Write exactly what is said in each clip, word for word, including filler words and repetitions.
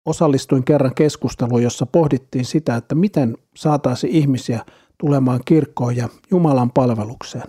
Osallistuin kerran keskusteluun, jossa pohdittiin sitä, että miten saataisiin ihmisiä tulemaan kirkkoon ja Jumalan palvelukseen.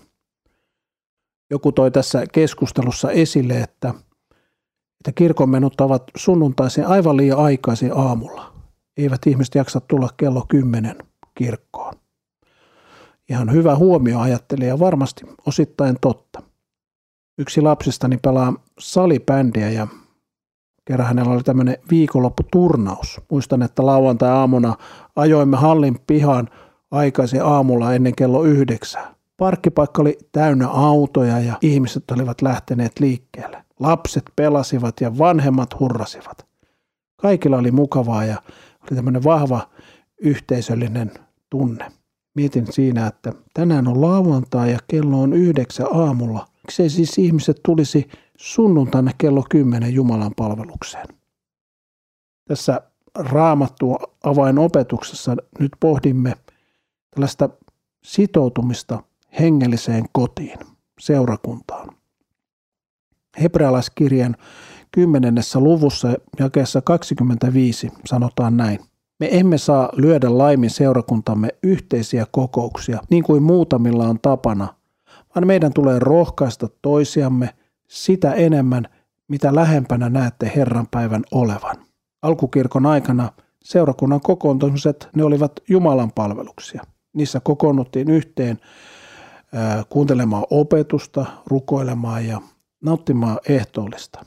Joku toi tässä keskustelussa esille, että, että kirkonmenot ovat sunnuntaisin aivan liian aikaisin aamulla. Eivät ihmiset jaksa tulla kello kymmenen kirkkoon. Ihan hyvä huomio, ajattelin, ja varmasti osittain totta. Yksi lapsistani pelaa salibändiä ja kerran hänellä oli tämmöinen viikonlopputurnaus. Muistan, että lauantai-aamuna ajoimme hallin pihaan aikaisin aamulla ennen kello yhdeksää. Parkkipaikka oli täynnä autoja ja ihmiset olivat lähteneet liikkeelle. Lapset pelasivat ja vanhemmat hurrasivat. Kaikilla oli mukavaa ja oli tämmöinen vahva yhteisöllinen tunne. Mietin siinä, että tänään on lauantai ja kello on yhdeksän aamulla. Miksei siis ihmiset tulisi sunnuntaina kello kymmenen Jumalan palvelukseen? Tässä Raamattua avainopetuksessa nyt pohdimme tällaista sitoutumista hengelliseen kotiin, seurakuntaan. Hebrealaiskirjeen kymmenennessä luvussa jakeessa kaksikymmentäviisi sanotaan näin. Me emme saa lyödä laimin seurakuntamme yhteisiä kokouksia, niin kuin muutamilla on tapana, vaan meidän tulee rohkaista toisiamme sitä enemmän, mitä lähempänä näette Herran päivän olevan. Alkukirkon aikana seurakunnan kokoontumiset, ne olivat Jumalan palveluksia. Niissä kokoonnuttiin yhteen ää, kuuntelemaan opetusta, rukoilemaan ja nauttimaan ehtoollista.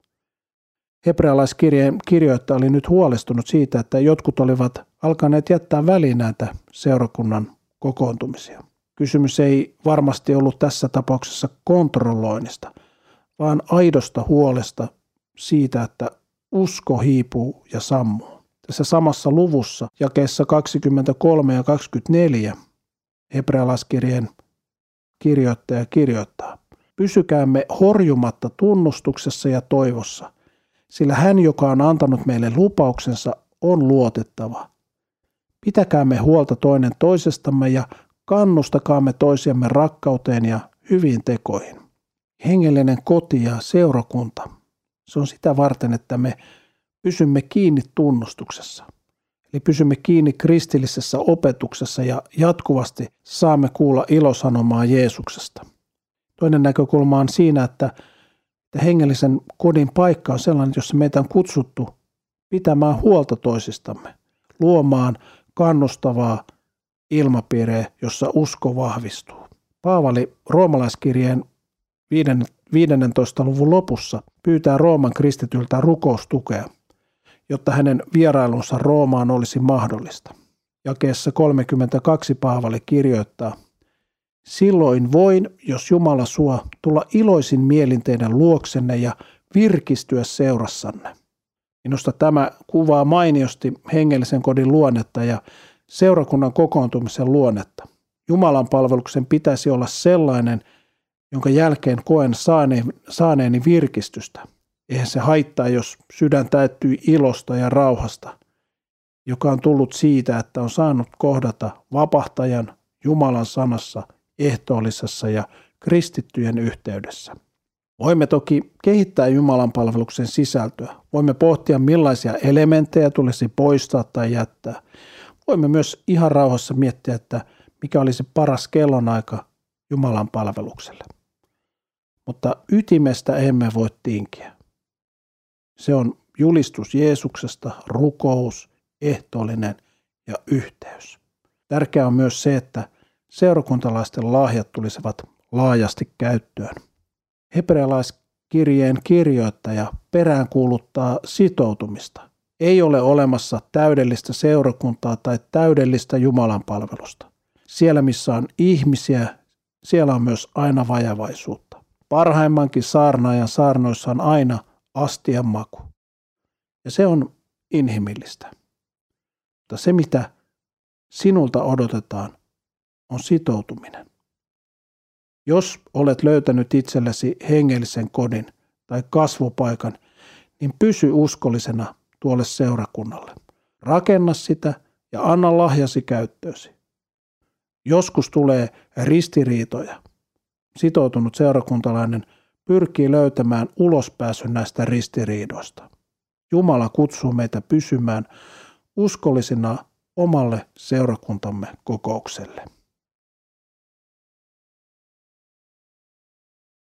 Hebrealaiskirjeen kirjoittaja oli nyt huolestunut siitä, että jotkut olivat alkaneet jättää väliin näitä seurakunnan kokoontumisia. Kysymys ei varmasti ollut tässä tapauksessa kontrolloinnista, vaan aidosta huolesta siitä, että usko hiipuu ja sammuu. Tässä samassa luvussa, jakeessa kaksikymmentäkolme ja kaksikymmentäneljä, hebrealaiskirjeen kirjoittaja kirjoittaa. Pysykäämme horjumatta tunnustuksessa ja toivossa, sillä hän, joka on antanut meille lupauksensa, on luotettava. Pitäkäämme huolta toinen toisestamme ja kannustakaamme toisiamme rakkauteen ja hyviin tekoihin. Hengellinen koti ja seurakunta, se on sitä varten, että me pysymme kiinni tunnustuksessa. Eli pysymme kiinni kristillisessä opetuksessa ja jatkuvasti saamme kuulla ilosanomaa Jeesuksesta. Toinen näkökulma on siinä, että hengellisen kodin paikka on sellainen, jossa meitä on kutsuttu pitämään huolta toisistamme, luomaan kannustavaa ilmapiiriä, jossa usko vahvistuu. Paavali roomalaiskirjeen viidennentoista luvun lopussa pyytää Rooman kristityltä rukoustukea, jotta hänen vierailunsa Roomaan olisi mahdollista. Jakeessa kolmekymmentäkaksi Paavali kirjoittaa, silloin voin, jos Jumala suo, tulla iloisin mielin teidän luoksenne ja virkistyä seurassanne. Minusta tämä kuvaa mainiosti hengellisen kodin luonnetta ja seurakunnan kokoontumisen luonnetta. Jumalan palveluksen pitäisi olla sellainen, jonka jälkeen koen saaneeni virkistystä. Eihän se haittaa, jos sydän täyttyy ilosta ja rauhasta, joka on tullut siitä, että on saanut kohdata vapahtajan Jumalan sanassa, ehtoollisessa ja kristittyjen yhteydessä. Voimme toki kehittää Jumalan palveluksen sisältöä. Voimme pohtia, millaisia elementtejä tulisi poistaa tai jättää. Voimme myös ihan rauhassa miettiä, että mikä olisi paras kellonaika Jumalan palvelukselle. Mutta ytimestä emme voi tinkiä. Se on julistus Jeesuksesta, rukous, ehtoollinen ja yhteys. Tärkeää on myös se, että seurakuntalaisten lahjat tulisivat laajasti käyttöön. Hebrealaiskirjeen kirjoittaja peräänkuuluttaa sitoutumista. Ei ole olemassa täydellistä seurakuntaa tai täydellistä Jumalan palvelusta. Siellä, missä on ihmisiä, siellä on myös aina vajavaisuutta. Parhaimmankin saarnaajan saarnoissa on aina astian maku. Ja se on inhimillistä. Mutta se, mitä sinulta odotetaan, on sitoutuminen. Jos olet löytänyt itsellesi hengellisen kodin tai kasvupaikan, niin pysy uskollisena tuolle seurakunnalle. Rakenna sitä ja anna lahjasi käyttöösi. Joskus tulee ristiriitoja. Sitoutunut seurakuntalainen pyrkii löytämään ulospääsyn näistä ristiriidoista. Jumala kutsuu meitä pysymään uskollisina omalle seurakuntamme kokoukselle.